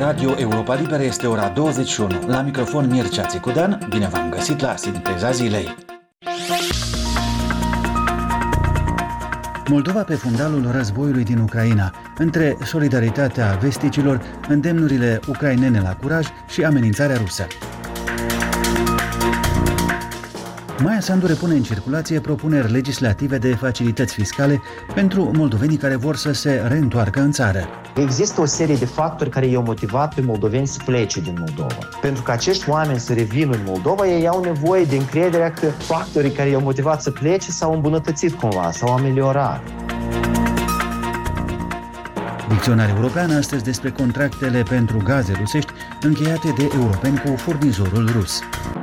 Radio Europa Liberă este ora 21. La microfon Mircea Țicudan, bine v-am găsit la Sinteza Zilei. Moldova pe fundalul războiului din Ucraina, între solidaritatea vesticilor, îndemnurile ucrainene la curaj și amenințarea rusă. Maia Sandu repune în circulație propuneri legislative de facilități fiscale pentru moldovenii care vor să se reîntoarcă în țară. Există o serie de factori care i-au motivat pe moldoveni să plece din Moldova. Pentru că acești oameni să revină în Moldova, ei au nevoie de încrederea că factorii care i-au motivat să plece s-au îmbunătățit cumva, s-au ameliorat. Dicționar european astăzi despre contractele pentru gaze rusești încheiate de europeni cu furnizorul rus.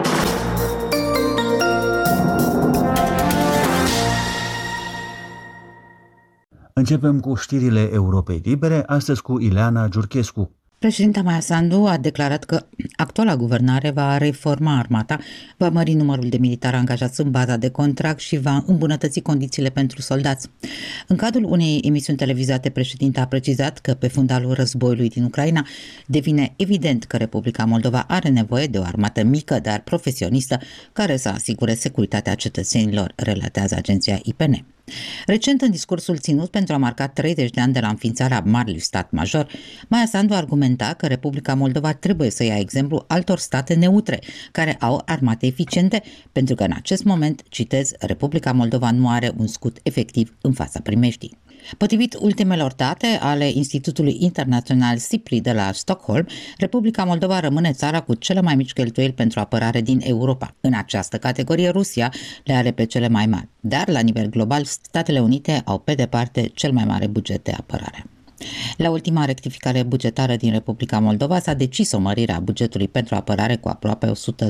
Începem cu știrile Europei Libere, astăzi cu Ileana Giurchescu. Președinta Maia Sandu a declarat că actuala guvernare va reforma armata, va mări numărul de militari angajați în baza de contract și va îmbunătăți condițiile pentru soldați. În cadrul unei emisiuni televizate, președinta a precizat că pe fundalul războiului din Ucraina devine evident că Republica Moldova are nevoie de o armată mică, dar profesionistă, care să asigure securitatea cetățenilor, relatează agenția IPN. Recent, în discursul ținut pentru a marca 30 de ani de la înființarea Marelui Stat Major, Maia Sandu argumenta că Republica Moldova trebuie să ia exemplu altor state neutre, care au armate eficiente, pentru că în acest moment, citez, Republica Moldova nu are un scut efectiv în fața primejdii. Potrivit ultimelor date ale Institutului Internațional SIPRI de la Stockholm, Republica Moldova rămâne țara cu cele mai mici cheltuieli pentru apărare din Europa. În această categorie, Rusia le are pe cele mai mari, dar la nivel global, Statele Unite au pe departe cel mai mare buget de apărare. La ultima rectificare bugetară din Republica Moldova s-a decis o mărire a bugetului pentru apărare cu aproape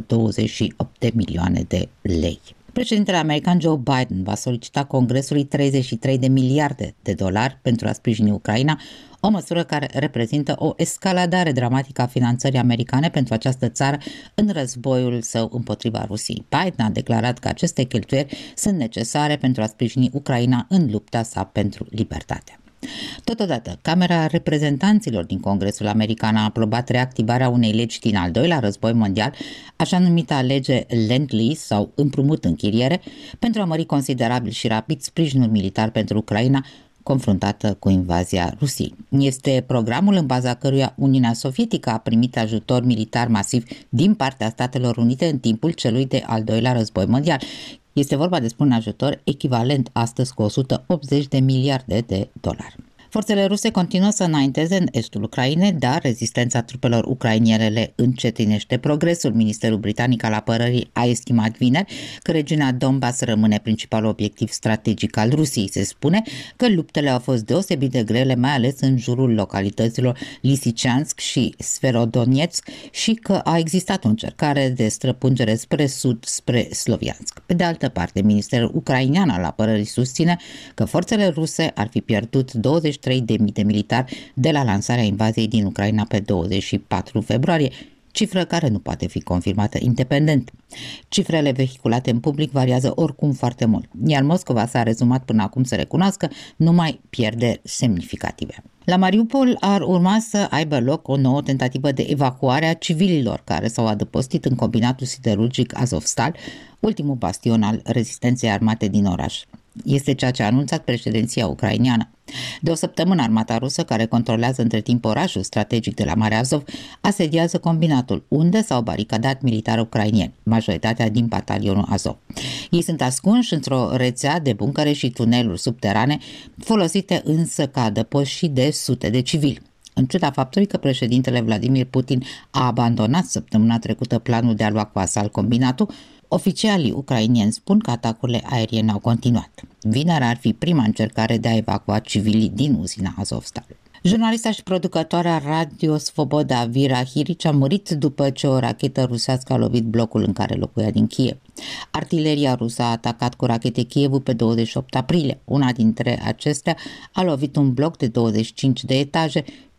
128 de milioane de lei. Președintele american Joe Biden va solicita Congresului 33 de miliarde de dolari pentru a sprijini Ucraina, o măsură care reprezintă o escaladare dramatică a finanțării americane pentru această țară în războiul său împotriva Rusiei. Biden a declarat că aceste cheltuieli sunt necesare pentru a sprijini Ucraina în lupta sa pentru libertate. Totodată, Camera Reprezentanților din Congresul American a aprobat reactivarea unei legi din al doilea război mondial, așa numita lege Lend-Lease sau împrumut în chiriere, pentru a mări considerabil și rapid sprijinul militar pentru Ucraina, confruntată cu invazia Rusiei. Este programul în baza căruia Uniunea Sovietică a primit ajutor militar masiv din partea Statelor Unite în timpul celui de al doilea război mondial. Este vorba despre un ajutor echivalent astăzi cu 180 de miliarde de dolari. Forțele ruse continuă să înainteze în estul Ucrainei, dar rezistența trupelor ucrainiene le încetinește progresul. Ministerul Britanic al Apărării a estimat vineri că regiunea Donbass rămâne principalul obiectiv strategic al Rusiei. Se spune că luptele au fost deosebit de grele, mai ales în jurul localităților Lisichansk și Severodonetsk și că a existat o încercare de străpungere spre sud, spre Sloviansk. Pe de altă parte, Ministerul Ucrainean al Apărării susține că forțele ruse ar fi pierdut 23.000 de militari de la lansarea invaziei din Ucraina pe 24 februarie, cifră care nu poate fi confirmată independent. Cifrele vehiculate în public variază oricum foarte mult, iar Moscova s-a rezumat până acum să recunoască numai pierderi semnificative. La Mariupol ar urma să aibă loc o nouă tentativă de evacuare a civililor care s-au adăpostit în combinatul siderurgic Azovstal, ultimul bastion al rezistenței armate din oraș. Este ceea ce a anunțat președinția ucraineană. De o săptămână, armata rusă, care controlează între timp orașul strategic de la Marea Azov, asediază combinatul, unde s-au baricadat militari ucrainieni, majoritatea din batalionul Azov. Ei sunt ascunși într-o rețea de buncăre și tuneluri subterane, folosite însă ca adăpost și de sute de civili. În ciuda faptului că președintele Vladimir Putin a abandonat săptămâna trecută planul de a lua cu asalt combinatul, oficialii ucrainieni spun că atacurile aeriene au continuat. Vinerea ar fi prima încercare de a evacua civilii din uzina Azovstal. Jurnalista și producătoarea Radio Svoboda Vira Hirici a murit după ce o rachetă rusească a lovit blocul în care locuia din Kiev. Artileria rusă a atacat cu rachete Kievul pe 28 aprilie. Una dintre acestea a lovit un bloc de 25 de etaje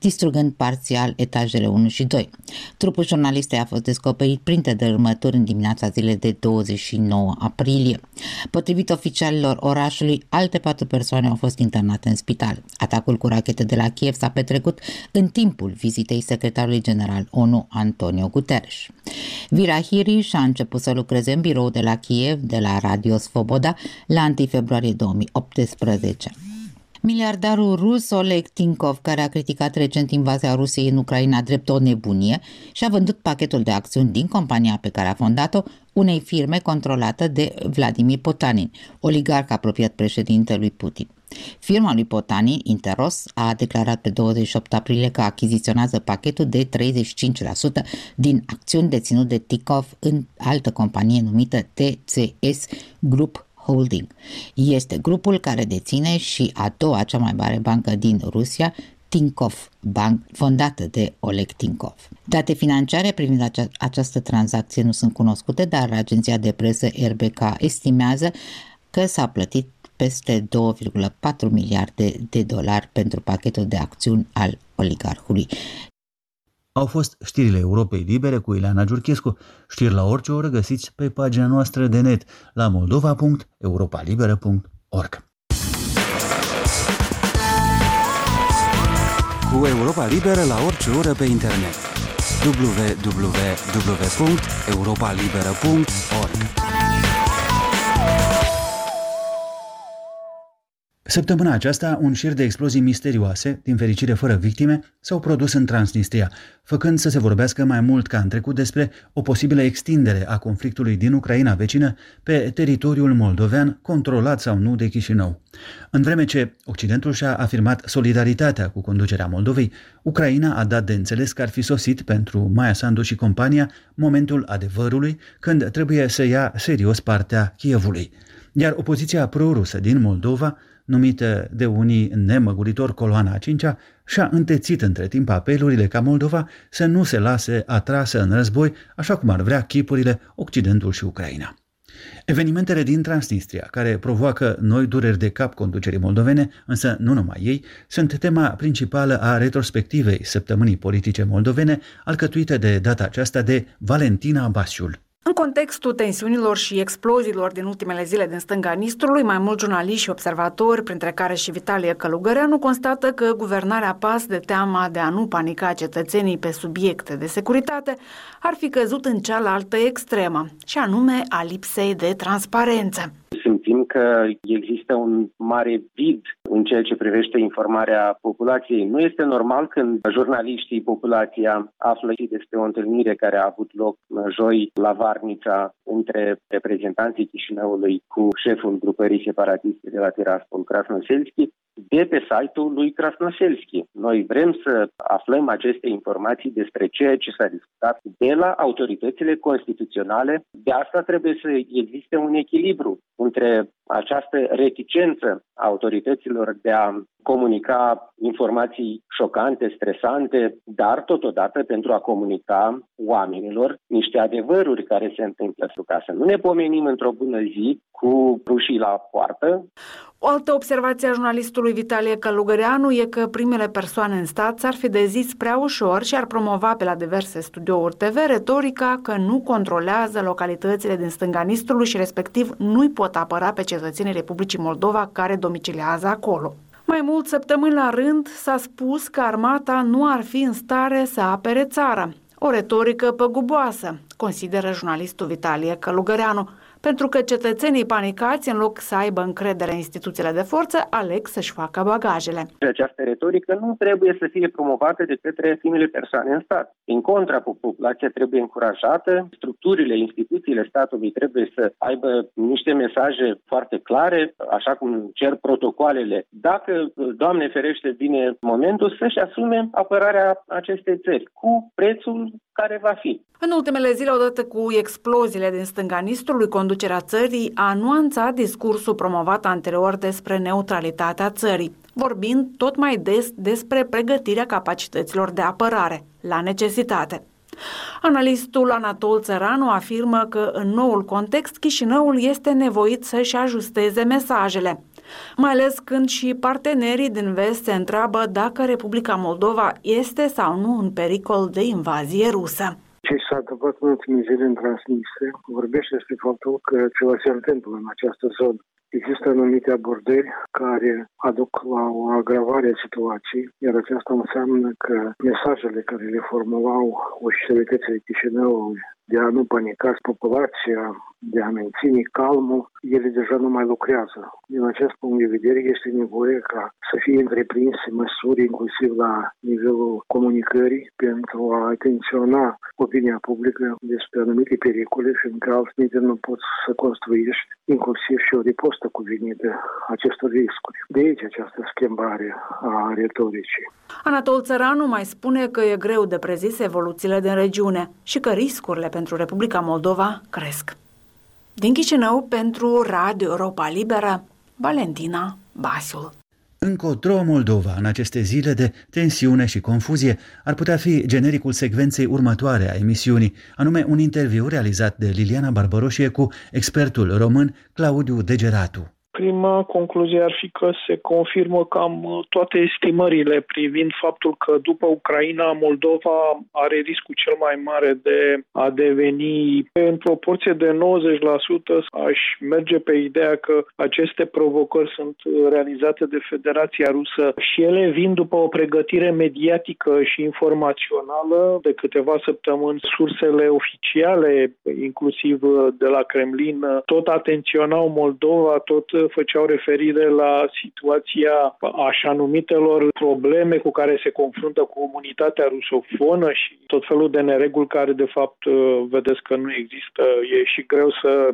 distrugând parțial etajele 1 și 2. Trupul jurnalistei a fost descoperit printre dărâmături în dimineața zilei de 29 aprilie. Potrivit oficialilor orașului, alte 4 persoane au fost internate în spital. Atacul cu rachete de la Kiev s-a petrecut în timpul vizitei secretarului general ONU Antonio Guterres. Vira Hiri și-a început să lucreze în birou de la Kiev, de la Radio Svoboda, la 1 februarie 2018. Miliardarul rus Oleg Tinkov, care a criticat recent invazia Rusiei în Ucraina drept o nebunie, și-a vândut pachetul de acțiuni din compania pe care a fondat-o unei firme controlată de Vladimir Potanin, oligarh apropiat președintelui Putin. Firma lui Potanin, Interos, a declarat pe 28 aprilie că achiziționează pachetul de 35% din acțiuni deținut de Tinkov în altă companie numită TCS Group Holding. Este grupul care deține și a doua cea mai mare bancă din Rusia, Tinkoff Bank, fondată de Oleg Tinkov. Date financiare privind această tranzacție nu sunt cunoscute, dar agenția de presă RBK estimează că s-a plătit peste 2,4 miliarde de dolari pentru pachetul de acțiuni al oligarhului. Au fost știrile Europei Libere cu Ileana Giurchescu. Știri la orice oră găsiți pe pagina noastră de net la moldova.europalibera.org. Cu Europa Liberă la orice oră pe internet. www.europalibera.org. Săptămâna aceasta, un șir de explozii misterioase, din fericire fără victime, s-au produs în Transnistria, făcând să se vorbească mai mult ca în trecut despre o posibilă extindere a conflictului din Ucraina vecină pe teritoriul moldovean, controlat sau nu de Chișinău. În vreme ce Occidentul și-a afirmat solidaritatea cu conducerea Moldovei, Ucraina a dat de înțeles că ar fi sosit pentru Maia Sandu și compania momentul adevărului, când trebuie să ia serios partea Kievului. Iar opoziția pro-rusă din Moldova, numită de unii nemăguritor Coloana a 5-a, și-a întețit între timp apelurile ca Moldova să nu se lase atrasă în război, așa cum ar vrea chipurile Occidentul și Ucraina. Evenimentele din Transnistria, care provoacă noi dureri de cap conducerii moldovene, însă nu numai ei, sunt tema principală a retrospectivei săptămânii politice moldovene, alcătuită de data aceasta de Valentina Basiul. În contextul tensiunilor și exploziilor din ultimele zile din stânga Nistrului, mai mulți jurnaliști și observatori, printre care și Vitalie Călugăreanu, constată că guvernarea PAS, de teama de a nu panica cetățenii pe subiecte de securitate, ar fi căzut în cealaltă extremă, și anume a lipsei de transparență. Simțim că există un mare vid în ceea ce privește informarea populației. Nu este normal când jurnaliștii, populația, află despre o întâlnire care a avut loc joi la Varnița între reprezentanții Chișinăului cu șeful grupării separatiste de la Tiraspol, Krasnoselski, de pe site-ul lui Krasnoselski. Noi vrem să aflăm aceste informații despre ceea ce s-a discutat de la autoritățile constituționale. De asta trebuie să existe un echilibru între această reticență a autorităților de a comunica informații șocante, stresante, dar totodată pentru a comunica oamenilor niște adevăruri care se întâmplă, ca să nu ne pomenim într-o bună zi cu rușii la poartă. O altă observație a jurnalistului Vitalie Călugăreanu e că primele persoane în stat s-ar fi de zis prea ușor și ar promova pe la diverse studiouri TV retorica că nu controlează localitățile din stânga Nistrului și respectiv nu-i pot apăra pe cetățenii Republicii Moldova care domiciliază acolo. Mai mult, săptămâni la rând, s-a spus că armata nu ar fi în stare să apere țara. O retorică păguboasă, consideră jurnalistul Vitalie Călugăreanu, pentru că cetățenii panicați, în loc să aibă încredere în instituțiile de forță, aleg să-și facă bagajele. Această retorică nu trebuie să fie promovată de către primele persoane în stat. În contra, populația trebuie încurajată, structurile, instituțiile statului trebuie să aibă niște mesaje foarte clare, așa cum cer protocoalele. Dacă, Doamne ferește, vine momentul să-și asume apărarea acestei țări, cu prețul care va fi. În ultimele zile, odată cu exploziile din stânga Nistrului, conducerea țării a nuanțat discursul promovat anterior despre neutralitatea țării, vorbind tot mai des despre pregătirea capacităților de apărare, la necesitate. Analistul Anatol Țăranu afirmă că în noul context Chișinăul este nevoit să-și ajusteze mesajele. Mai ales când și partenerii din vest se întreabă dacă Republica Moldova este sau nu în pericol de invazie rusă. Ce s-a întâmplat în ultimii zile în Transnistria vorbește despre faptul că ceva se întâmplă în această zonă. Există anumite abordări care aduc la o agravare a situației, iar aceasta înseamnă că mesajele care le formulau oficialitățile Chișinăului de a nu panica populația, de a menține calmul, ele deja nu mai lucrează. Din acest punct de vedere este nevoie ca să fie întreprinse măsuri inclusiv la nivelul comunicării pentru a atenționa opinia publică despre anumite pericole, fiindcă altfel nu poți să construiești inclusiv și o ripostă cuvenită acestor riscuri. De aici această schimbare a retoricii. Anatol Țăranu mai spune că e greu de prezis evoluțiile din regiune și că riscurile pentru Republica Moldova cresc. Din Chișinău, pentru Radio Europa Liberă, Valentina Basiul. Încotro Moldova, în aceste zile de tensiune și confuzie, ar putea fi genericul secvenței următoare a emisiunii, anume un interviu realizat de Liliana Barbaroșie cu expertul român Claudiu Degeratu. Prima concluzie ar fi că se confirmă cam toate estimările privind faptul că după Ucraina, Moldova are riscul cel mai mare de a deveni în proporție de 90%. Aș merge pe ideea că aceste provocări sunt realizate de Federația Rusă și ele vin după o pregătire mediatică și informațională de câteva săptămâni. Sursele oficiale, inclusiv de la Kremlin, tot atenționau Moldova, tot făceau referire la situația așa numitelor probleme cu care se confruntă comunitatea rusofonă și tot felul de nereguli care de fapt vedeți că nu există. E și greu să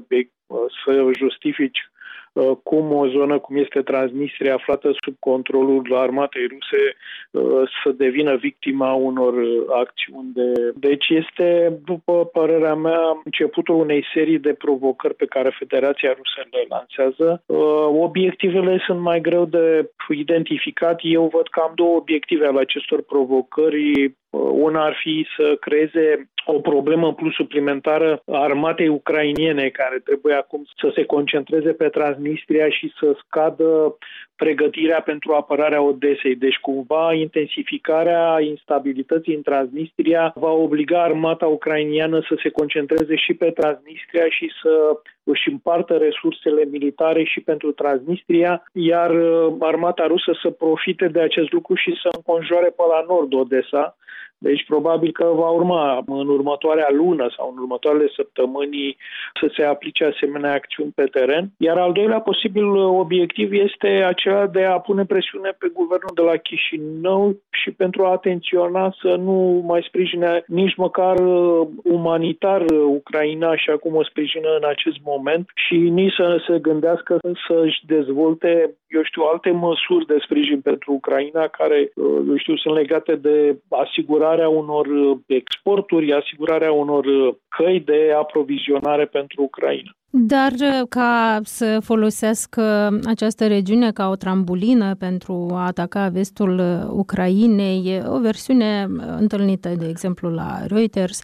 justifici cum o zonă cum este Transnistria, aflată sub controlul armatei ruse, să devină victima unor acțiuni Deci este, după părerea mea, începutul unei serii de provocări pe care Federația Rusă le lansează. Obiectivele sunt mai greu de identificat. Eu văd că am două obiective ale acestor provocări. Una ar fi să creeze o problemă în plus suplimentară a armatei ucrainene, care trebuie acum să se concentreze pe Transnistria și să scadă pregătirea pentru apărarea Odesei. Deci, cumva, intensificarea instabilității în Transnistria va obliga armata ucrainiană să se concentreze și pe Transnistria și să își împartă resursele militare și pentru Transnistria, iar armata rusă să profite de acest lucru și să înconjoare pe la nord Odesa. Deci probabil că va urma în următoarea lună sau în următoarele săptămâni să se aplice asemenea acțiuni pe teren. Iar al doilea posibil obiectiv este acela de a pune presiune pe guvernul de la Chișinău și pentru a atenționa să nu mai sprijine nici măcar umanitar Ucraina așa cum o sprijină în acest moment și nici să se gândească să-și dezvolte, alte măsuri de sprijin pentru Ucraina care, sunt legate de asigurarea unor exporturi, asigurarea unor căi de aprovizionare pentru Ucraina. Dar ca să folosească această regiune ca o trambulină pentru a ataca vestul Ucrainei, o versiune întâlnită, de exemplu, la Reuters,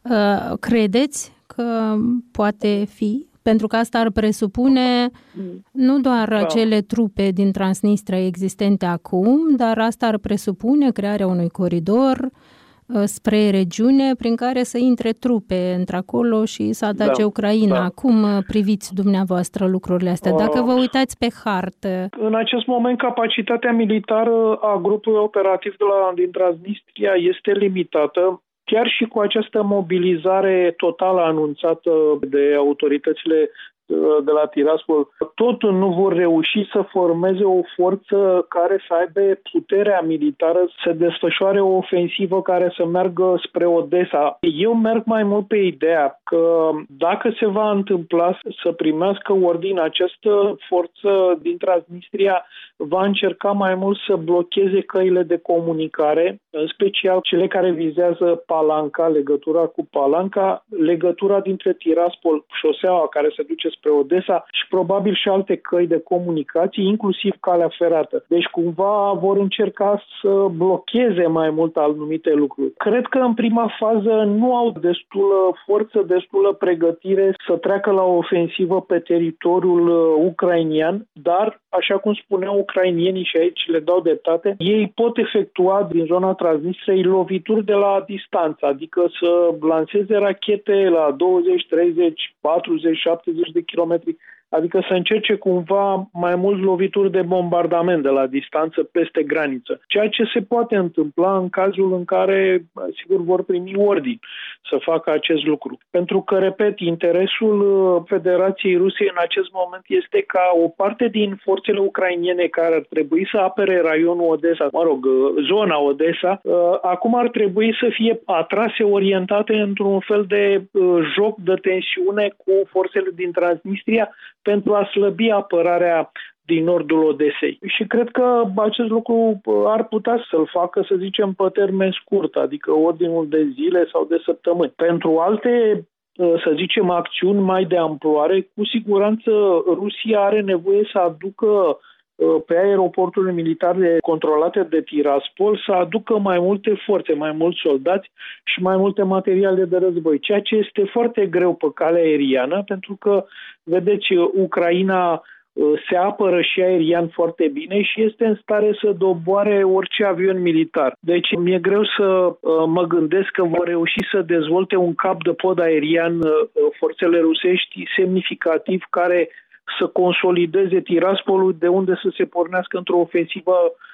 credeți că poate fi? Pentru că asta ar presupune nu doar acele trupe din Transnistria existente acum, dar asta ar presupune crearea unui coridor spre regiune prin care să intre trupe într-acolo și să atace Ucraina. Da. Cum priviți dumneavoastră lucrurile astea? Dacă vă uitați pe hartă. În acest moment, capacitatea militară a grupului operativ din Transnistria este limitată. Chiar și cu această mobilizare totală anunțată de autoritățile de la Tiraspol, tot nu vor reuși să formeze o forță care să aibă puterea militară să desfășoare o ofensivă care să meargă spre Odesa. Eu merg mai mult pe ideea că dacă se va întâmpla să primească ordine, această forță din Transnistria va încerca mai mult să blocheze căile de comunicare, în special cele care vizează Palanca, legătura cu Palanca, legătura dintre Tiraspol, șoseaua care se duce spre Odesa și probabil și alte căi de comunicații, inclusiv calea ferată. Deci cumva vor încerca să blocheze mai mult anumite lucruri. Cred că în prima fază nu au destulă forță, destulă pregătire să treacă la o ofensivă pe teritoriul ucrainian, dar așa cum spuneau ucrainienii și aici le dau dreptate, ei pot efectua din zona Transnistriei lovituri de la distanță, adică să lanseze rachete la 20, 30, 40, 70 de kilometri, adică să încerce cumva mai mulți lovituri de bombardament de la distanță peste graniță. Ceea ce se poate întâmpla în cazul în care, sigur, vor primi ordini să facă acest lucru. Pentru că, repet, interesul Federației Rusiei în acest moment este ca o parte din forțele ucrainene care ar trebui să apere raionul Odessa, zona Odessa, acum ar trebui să fie atrase, orientate într-un fel de joc de tensiune cu forțele din Transnistria pentru a slăbi apărarea din nordul Odesei. Și cred că acest lucru ar putea să-l facă, să zicem, pe termen scurt, adică ordinul de zile sau de săptămâni. Pentru alte, să zicem, acțiuni mai de amploare, cu siguranță Rusia are nevoie să aducă pe aeroporturile militare controlate de Tiraspol să aducă mai multe forțe, mai mulți soldați și mai multe materiale de război, ceea ce este foarte greu pe calea aeriană, pentru că, vedeți, Ucraina se apără și aerian foarte bine și este în stare să doboare orice avion militar. Deci mi-e greu să mă gândesc că vor reuși să dezvolte un cap de pod aerian forțele rusești semnificativ care să consolideze Tiraspolul, de unde să se pornească într-o ofensivă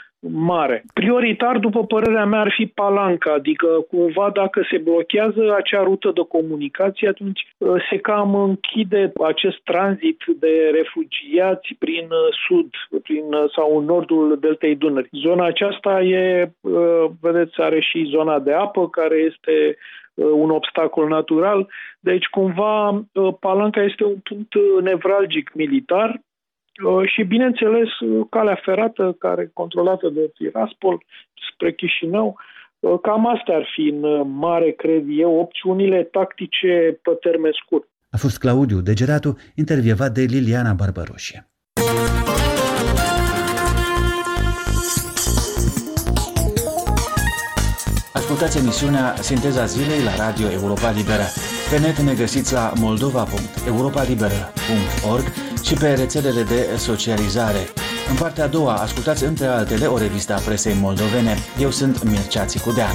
mare. Prioritar, după părerea mea, ar fi Palanca, adică cumva dacă se blochează acea rută de comunicație, atunci se cam închide acest tranzit de refugiați prin sud sau în nordul deltei Dunării. Zona aceasta e, vedeți, are și zona de apă, care este un obstacol natural, deci cumva Palanca este un punct nevralgic militar și, bineînțeles, calea ferată, care e controlată de Tiraspol spre Chișinău. Cam astea ar fi în mare, cred eu, opțiunile tactice pe termen scurt. A fost Claudiu Degeratu, intervievat de Liliana Barbaroșie. Ascultați emisiunea Sinteza Zilei la Radio Europa Liberă. Pe net ne găsiți la moldova.europalibera.org și pe rețelele de socializare. În partea a doua, ascultați între altele o revistă a presei moldovene. Eu sunt Mircea Țicudean.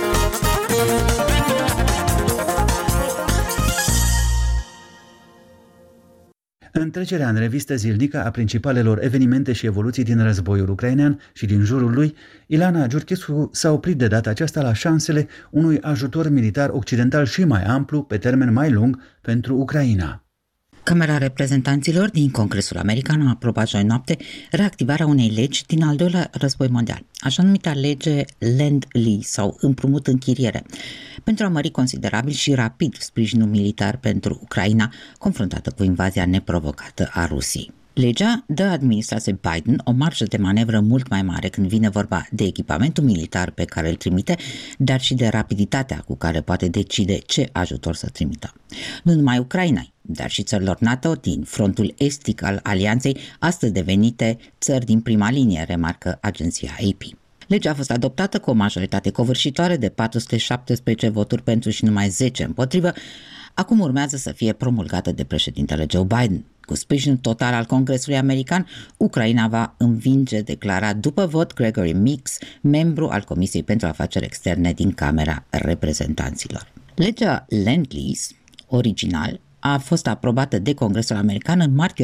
Întrecerea în revistă zilnică a principalelor evenimente și evoluții din războiul ucrainean și din jurul lui, Ilana Giurchescu s-a oprit de data aceasta la șansele unui ajutor militar occidental și mai amplu, pe termen mai lung, pentru Ucraina. Camera Reprezentanților din Congresul American a aprobat joi noapte reactivarea unei legi din al doilea război mondial, așa numita lege Lend-Lease sau împrumut închiriere, pentru a mări considerabil și rapid sprijinul militar pentru Ucraina, confruntată cu invazia neprovocată a Rusiei. Legea dă administrației Biden o marjă de manevră mult mai mare când vine vorba de echipamentul militar pe care îl trimite, dar și de rapiditatea cu care poate decide ce ajutor să trimită. Nu numai Ucrainei, dar și țărilor NATO din frontul estic al alianței, astăzi devenite țări din prima linie, remarcă agenția AP. Legea a fost adoptată cu o majoritate covârșitoare de 417 voturi pentru și numai 10 împotrivă. Acum urmează să fie promulgată de președintele Joe Biden. Cu sprijinul total al Congresului American, Ucraina va învinge, declara după vot Gregory Meeks, membru al Comisiei pentru Afaceri Externe din Camera Reprezentanților. Legea Lend-Lease, original, a fost aprobată de Congresul American în martie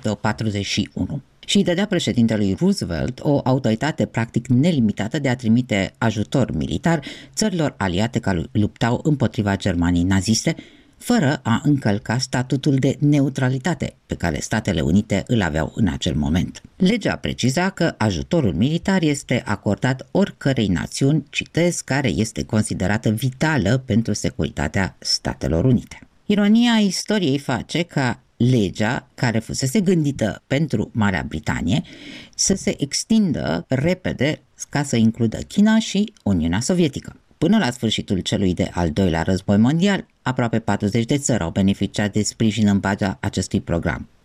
1941 și îi dădea președintelui Roosevelt o autoritate practic nelimitată de a trimite ajutor militar țărilor aliate care luptau împotriva Germaniei naziste, fără a încălca statutul de neutralitate pe care Statele Unite îl aveau în acel moment. Legea preciza că ajutorul militar este acordat oricărei națiuni, citez, care este considerată vitală pentru securitatea Statelor Unite. Ironia istoriei face ca legea, care fusese gândită pentru Marea Britanie, să se extindă repede ca să includă China și Uniunea Sovietică. Până la sfârșitul celui de al doilea război mondial, aproape 40 de țări au beneficiat de sprijin în baza acestui program.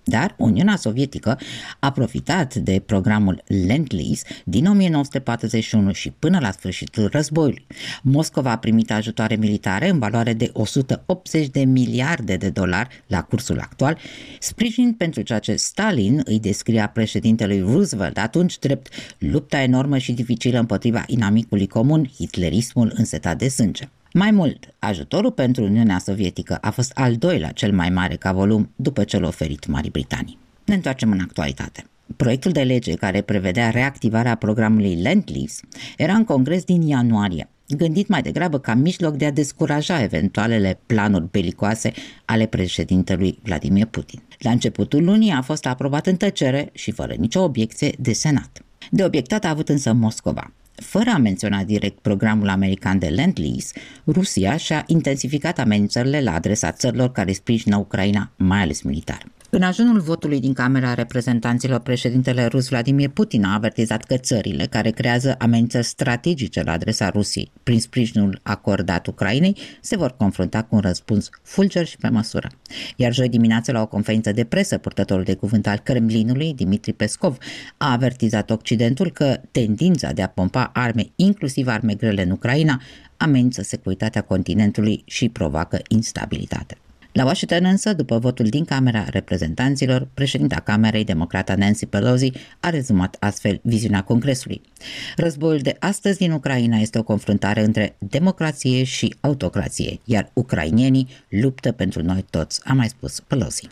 Dar Uniunea Sovietică a profitat de programul Lend-Lease din 1941 și până la sfârșitul războiului. Moscova a primit ajutoare militare în valoare de 180 de miliarde de dolari la cursul actual, sprijin pentru ceea ce Stalin îi descria președintelui Roosevelt atunci drept lupta enormă și dificilă împotriva inamicului comun, hitlerismul însetat de sânge. Mai mult, ajutorul pentru Uniunea Sovietică a fost al doilea cel mai mare ca volum după cel oferit Marii Britanii. Ne întoarcem în actualitate. Proiectul de lege care prevedea reactivarea programului Lend-Lease era în Congres din ianuarie, gândit mai degrabă ca mijloc de a descuraja eventualele planuri belicoase ale președintelui Vladimir Putin. La începutul lunii a fost aprobat în tăcere și fără nicio obiecție de Senat. De obiectat a avut însă Moscova. Fără a menționa direct programul american de Lend-Lease, Rusia și-a intensificat amenințările la adresa țărilor care sprijină Ucraina, mai ales militar. În ajunul votului din Camera Reprezentanților, președintele rus Vladimir Putin a avertizat că țările care creează amenințări strategice la adresa Rusiei prin sprijinul acordat Ucrainei se vor confrunta cu un răspuns fulger și pe măsură. Iar joi dimineață, la o conferință de presă, purtătorul de cuvânt al Kremlinului, Dmitri Peskov, a avertizat Occidentul că tendința de a pompa arme, inclusiv arme grele în Ucraina, amenință securitatea continentului și provoacă instabilitate. La Washington însă, după votul din Camera Reprezentanților, președinta Camerei, democrata Nancy Pelosi, a rezumat astfel viziunea Congresului. Războiul de astăzi din Ucraina este o confruntare între democrație și autocrație, iar ucrainienii luptă pentru noi toți, a mai spus Pelosi.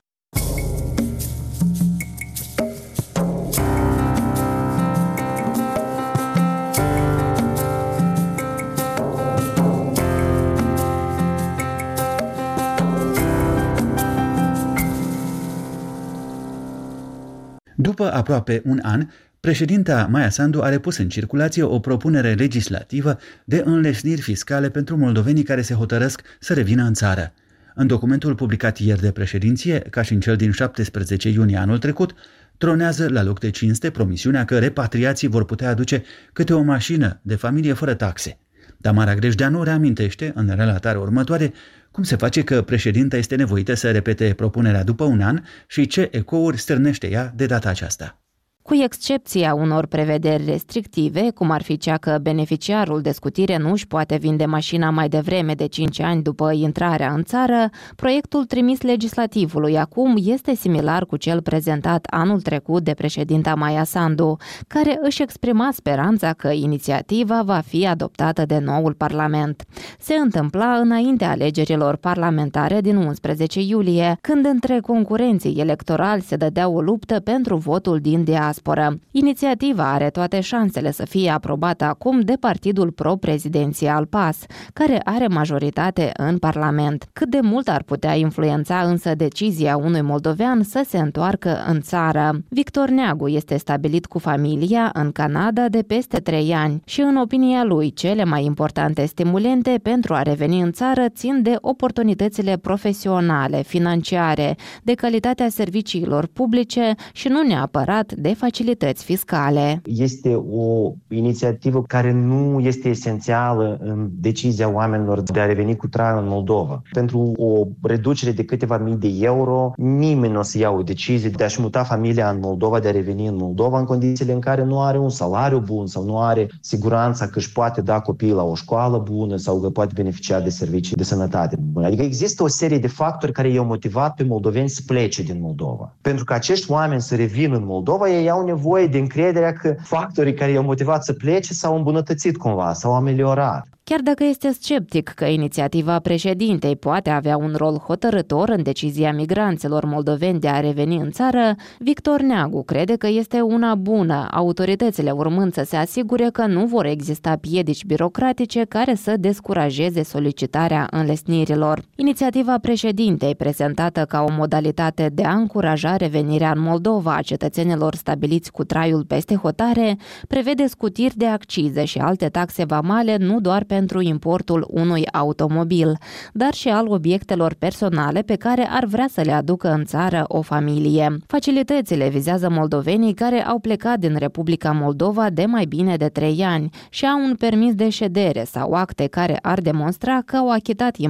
După aproape un an, președinta Maia Sandu a repus în circulație o propunere legislativă de înlesniri fiscale pentru moldovenii care se hotărăsc să revină în țară. În documentul publicat ieri de președinție, ca și în cel din 17 iunie anul trecut, tronează la loc de cinste promisiunea că repatriații vor putea aduce câte o mașină de familie fără taxe. Tamara Grejdeanu reamintește, în relatarea următoare, cum se face că președinta este nevoită să repete propunerea după un an și ce ecouri stârnește ea de data aceasta. Cu excepția unor prevederi restrictive, cum ar fi cea că beneficiarul de scutire nu își poate vinde mașina mai devreme de 5 ani după intrarea în țară, proiectul trimis legislativului acum este similar cu cel prezentat anul trecut de președinta Maia Sandu, care își exprima speranța că inițiativa va fi adoptată de noul Parlament. Se întâmpla înaintea alegerilor parlamentare din 11 iulie, când între concurenții electorali se dădea o luptă pentru votul din diaspora. Inițiativa are toate șansele să fie aprobată acum de partidul pro-prezidențial PAS, care are majoritate în Parlament. Cât de mult ar putea influența însă decizia unui moldovean să se întoarcă în țară? Victor Neagu este stabilit cu familia în Canada de peste 3 ani și, în opinia lui, cele mai importante stimulente pentru a reveni în țară țin de oportunitățile profesionale, financiare, de calitatea serviciilor publice și nu neapărat de facilități fiscale. Este o inițiativă care nu este esențială în decizia oamenilor de a reveni cu trai în Moldova. Pentru o reducere de câteva mii de euro, nimeni nu o să ia o decizie de a-și muta familia în Moldova, de a reveni în Moldova în condițiile în care nu are un salariu bun sau nu are siguranța că își poate da copiii la o școală bună sau că poate beneficia de servicii de sănătate bune. Adică există o serie de factori care i-au motivat pe moldoveni să plece din Moldova. Pentru că acești oameni să revină în Moldova, ei au nevoie de încrederea că factorii care i-au motivat să plece s-au îmbunătățit cumva, s-au ameliorat. Chiar dacă este sceptic că inițiativa președintei poate avea un rol hotărător în decizia migranților moldoveni de a reveni în țară, Victor Neagu crede că este una bună, autoritățile urmând să se asigure că nu vor exista piedici birocratice care să descurajeze solicitarea înlesnirilor. Inițiativa președintei, prezentată ca o modalitate de a încuraja revenirea în Moldova a cetățenilor stabiliți cu traiul peste hotare, prevede scutiri de accize și alte taxe vamale nu doar pentru importul unui automobil, dar și al obiectelor personale pe care ar vrea să le aducă în țară o familie. Facilitățile vizează moldovenii care au plecat din Republica Moldova de mai bine de 3 ani și au un permis de ședere sau acte care ar demonstra că au achitat impozite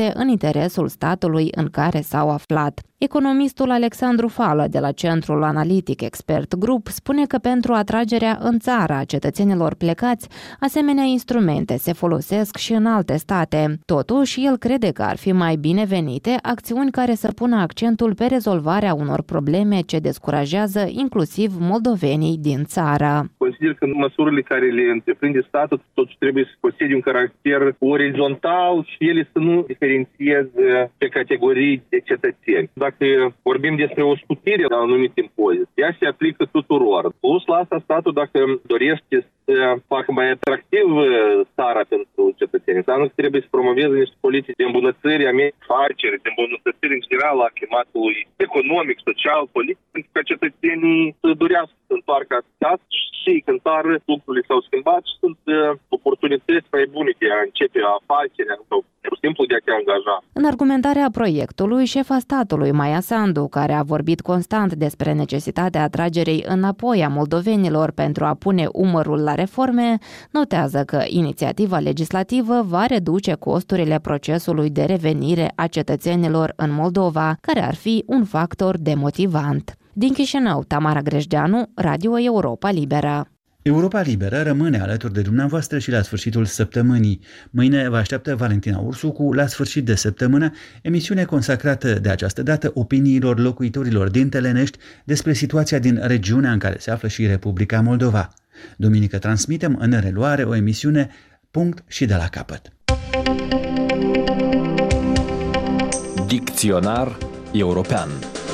este în interesul statului în care s-au aflat. Economistul Alexandru Fală de la Centrul Analitic Expert Group spune că pentru atragerea în țară a cetățenilor plecați, asemenea instrumente se folosesc și în alte state. Totuși, el crede că ar fi mai binevenite acțiuni care să pună accentul pe rezolvarea unor probleme ce descurajează inclusiv moldovenii din țară. Consider că măsurile care le întreprinde statul totuși trebuie să posede un caracter orizontal și ele să nu diferențieze pe categorii de cetățeni. Dacă vorbim despre o scutire de anumite impozite, ea se aplică tuturor. Plus la asta statul, dacă dorește să facă mai atractiv țara pentru cetățeni, înseamnă că trebuie să promoveze niște politici de îmbunătățire a mediului de afaceri, de îmbunătățire în general a climatului economic, social, politic, pentru ca cetățenii să dorească să întoarcă acasă și când țară lucrurile s-au schimbat și sunt oportunități mai bune de a începe afacerea sau pur și simplu de a te angaja. În argumentarea proiectului, șefa statului Maia Sandu, care a vorbit constant despre necesitatea atragerii înapoi a moldovenilor pentru a pune umărul la reforme, notează că inițiativa legislativă va reduce costurile procesului de revenire a cetățenilor în Moldova, care ar fi un factor demotivant. Din Chișinău, Tamara Grejdeanu, Radio Europa Liberă. Europa Liberă rămâne alături de dumneavoastră și la sfârșitul săptămânii. Mâine vă așteaptă Valentina Ursu cu La sfârșit de săptămână, emisiune consacrată de această dată opiniilor locuitorilor din Telenești despre situația din regiunea în care se află și Republica Moldova. Duminică transmitem în reluare o emisiune punct și de la capăt. Dicționar european.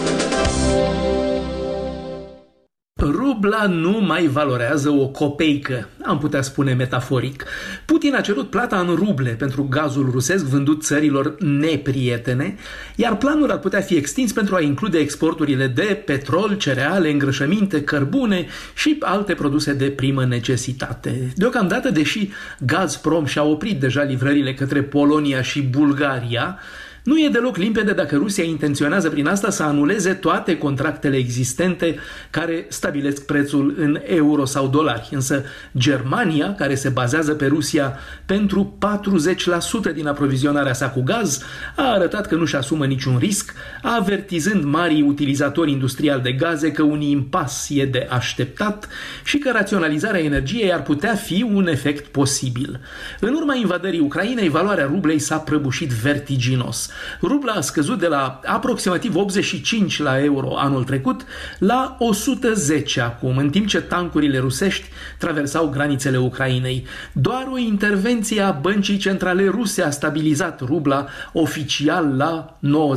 Rubla nu mai valorează o copeică, am putea spune metaforic. Putin a cerut plata în ruble pentru gazul rusesc vândut țărilor neprietene, iar planul ar putea fi extins pentru a include exporturile de petrol, cereale, îngrășăminte, cărbune și alte produse de primă necesitate. Deocamdată, deși Gazprom și-a oprit deja livrările către Polonia și Bulgaria, nu e deloc limpede dacă Rusia intenționează prin asta să anuleze toate contractele existente care stabilesc prețul în euro sau dolari. Însă Germania, care se bazează pe Rusia pentru 40% din aprovizionarea sa cu gaz, a arătat că nu-și asumă niciun risc, avertizând marii utilizatori industriali de gaze că un impas e de așteptat și că raționalizarea energiei ar putea fi un efect posibil. În urma invadării Ucrainei, valoarea rublei s-a prăbușit vertiginos. Rubla a scăzut de la aproximativ 85 la euro anul trecut la 110 acum, în timp ce tancurile rusești traversau granițele Ucrainei. Doar o intervenție a Băncii Centrale Ruse a stabilizat rubla oficial la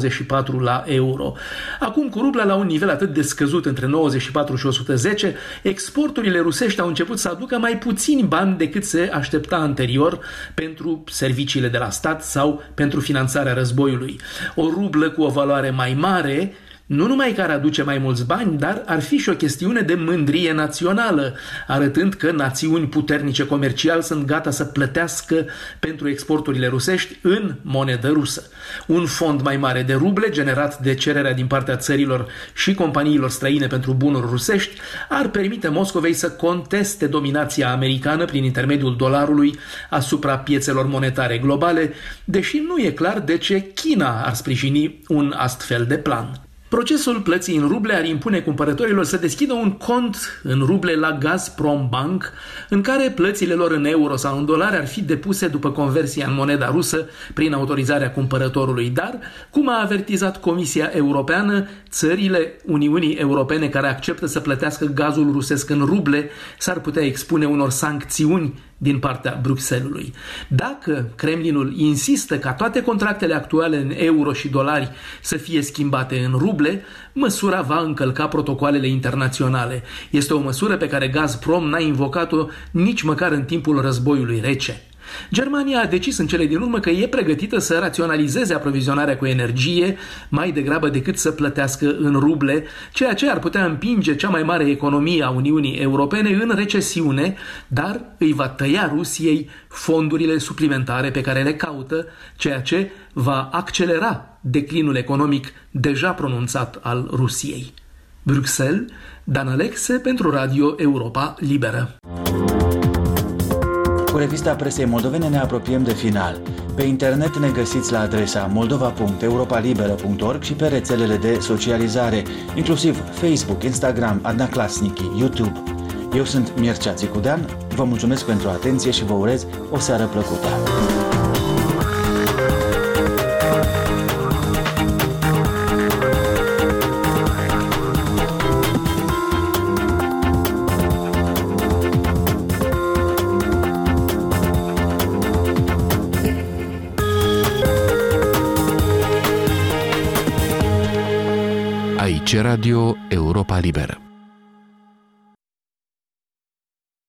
94 la euro. Acum, cu rubla la un nivel atât de scăzut, între 94 și 110, exporturile rusești au început să aducă mai puțini bani decât se aștepta anterior pentru serviciile de la stat sau pentru finanțarea războiului. O rublă cu o valoare mai mare nu numai că ar aduce mai mulți bani, dar ar fi și o chestiune de mândrie națională, arătând că națiuni puternice comercial sunt gata să plătească pentru exporturile rusești în monedă rusă. Un fond mai mare de ruble, generat de cererea din partea țărilor și companiilor străine pentru bunuri rusești, ar permite Moscovei să conteste dominația americană prin intermediul dolarului asupra piețelor monetare globale, deși nu e clar de ce China ar sprijini un astfel de plan. Procesul plății în ruble ar impune cumpărătorilor să deschidă un cont în ruble la Gazprom Bank, în care plățile lor în euro sau în dolari ar fi depuse după conversia în moneda rusă prin autorizarea cumpărătorului. Dar, cum a avertizat Comisia Europeană, țările Uniunii Europene care acceptă să plătească gazul rusesc în ruble s-ar putea expune unor sancțiuni din partea Bruxellesului. Dacă Kremlinul insistă ca toate contractele actuale în euro și dolari să fie schimbate în ruble, măsura va încălca protocoalele internaționale. Este o măsură pe care Gazprom n-a invocat-o nici măcar în timpul războiului rece. Germania a decis în cele din urmă că e pregătită să raționalizeze aprovizionarea cu energie mai degrabă decât să plătească în ruble, ceea ce ar putea împinge cea mai mare economie a Uniunii Europene în recesiune, dar îi va tăia Rusiei fondurile suplimentare pe care le caută, ceea ce va accelera declinul economic deja pronunțat al Rusiei. Bruxelles, Dan Alexe pentru Radio Europa Liberă. Cu revista presei moldovene ne apropiem de final. Pe internet ne găsiți la adresa moldova.europalibera.org și pe rețelele de socializare, inclusiv Facebook, Instagram, Adnaclasnici, YouTube. Eu sunt Mircea Țicudean, vă mulțumesc pentru atenție și vă urez o seară plăcută. Aici Radio Europa Liberă.